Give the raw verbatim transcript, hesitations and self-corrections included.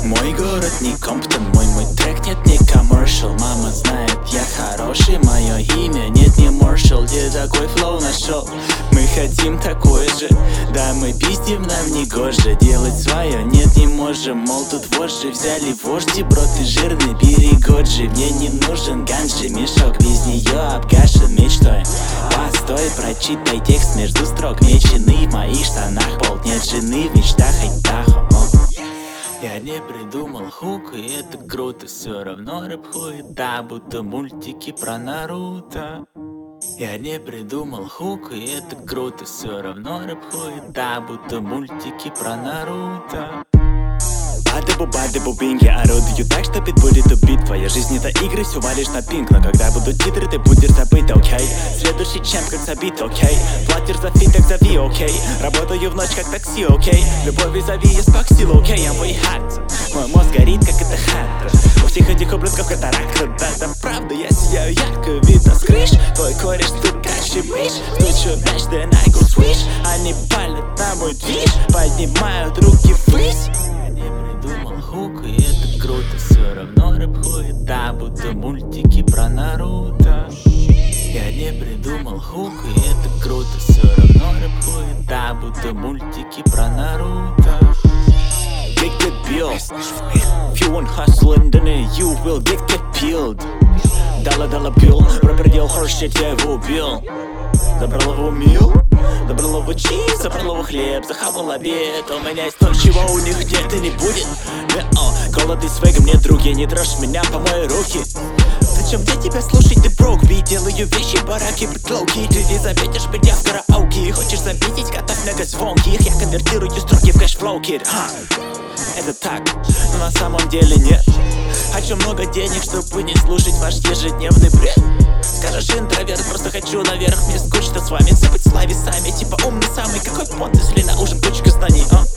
Мой город не Комптон, мой мой трек нет не коммершал. Мама знает, я хороший, мое имя нет не Маршал. Где такой флоу нашел? Мы хотим такой же, да мы пиздим, нам не гоже. Делать свое нет не можем, мол тут вожжи взяли вожди. Бро, ты жирный, бери годжи, мне не нужен ганджи. Мешок без нее обгашен мечтой. Постой, прочитай текст между строк. Меченый в моих штанах, болт. Нет жены в мечтах, Айдахо. Я не придумал хук, и это круто. Все равно рэп хуета, будто мультики про Наруто. Я не придумал хук, и это круто. Все равно рэп хуета, будто мультики про Наруто. Бадебу-бадебу-бинг, я орудую так, что бит будет убит. Твоя жизнь это игры, все валишь на пинг. Но когда будут титры, ты будешь забыт, окей? Следующий чемп как забит, окей? Платишь за фит, так зови, окей? Работаю в ночь как такси, окей? Любовь визави, я спак сил, окей? I'm way hot. Мой мозг горит, как это хат. У всех этих ублюдков катаракта. Да, да, правда, я сияю ярко, видно с крыш. Твой кореш, ты как мышь. Стучу мяч, then I go swish. Они палят на мой движ, поднимают руки ввысь. Думал хук, и это круто. Все равно рэп хуета, будто мультики про Наруто. Я не придумал хук, и это круто. Все равно рэп хуета, будто мультики про Наруто. Big get bills. If you want hustling, then you will get get peeled. Дала-дала пил, пропредел хорщит, я его убил. Забрал его мил, забрал его чиз, забрал его хлеб, захавал обед. У меня есть то, чего у них нет и не будет. Голод и свега мне други, не трожь меня, помой руки. Зачем мне тебя слушать, ты брок, би? Делаю вещи, бараки, приклоуки. Ты не заметишь меня в караоке. Хочешь заметить, готовь много звонких. Я конвертирую строки в кэшфлоу, кид. Это так, но на самом деле нет. Хочу много денег, чтобы не слушать ваш ежедневный бред. Скажешь интроверт, просто хочу наверх. Мне скучно с вами, забыть славе сами. Типа умный самый, какой понт, если на ужин кучка знаний, а?